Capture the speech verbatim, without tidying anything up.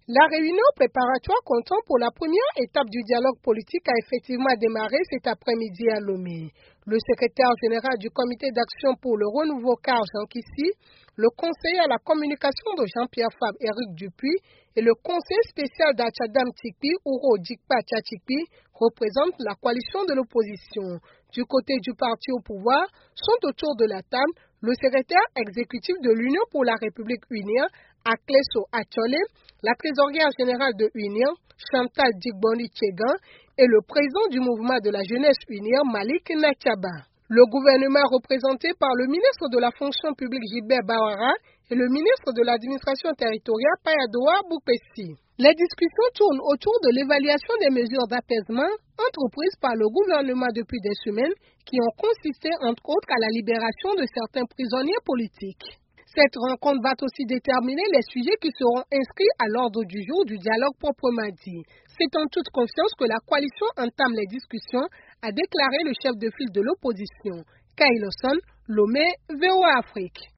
La réunion préparatoire comptant pour la première étape du dialogue politique a effectivement démarré cet après-midi à Lomé. Le secrétaire général du comité d'action pour le renouveau Car Jean Kissi, le conseiller à la communication de Jean-Pierre Fabre Éric Dupuis et le conseiller spécial d'Achadam Tikpi Ouro Dikpa Tchachikpi représentent la coalition de l'opposition. Du côté du parti au pouvoir sont autour de la table le secrétaire exécutif de l'Union pour la République Unie, Akleso Achole, la trésorière générale de Union, Chantal Dikboni Tchegan, et le président du mouvement de la jeunesse Union, Malik Nachaba. Le gouvernement représenté par le ministre de la fonction publique Gilbert Bawara et le ministre de l'administration territoriale Payadoa Boupessi. Les discussions tournent autour de l'évaluation des mesures d'apaisement entreprises par le gouvernement depuis des semaines qui ont consisté entre autres à la libération de certains prisonniers politiques. Cette rencontre va aussi déterminer les sujets qui seront inscrits à l'ordre du jour du dialogue proprement dit. C'est en toute confiance que la coalition entame les discussions, a déclaré le chef de file de l'opposition. Kailoson, Lomé, V O A Afrique.